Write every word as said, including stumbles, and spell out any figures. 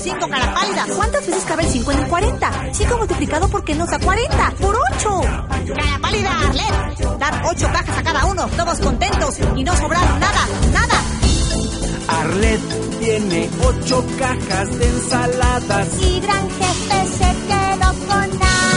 cinco, cara pálida. ¿Cuántas veces cabe el cinco en el cuarenta? cinco multiplicado por qué nos da cuarenta. ¡Por ocho! Cara pálida, Arlet. Dar ocho cajas a cada uno, todos contentos y no sobraron nada, nada. Arlet tiene ocho cajas de ensaladas y Gran Jefe se quedó con nada.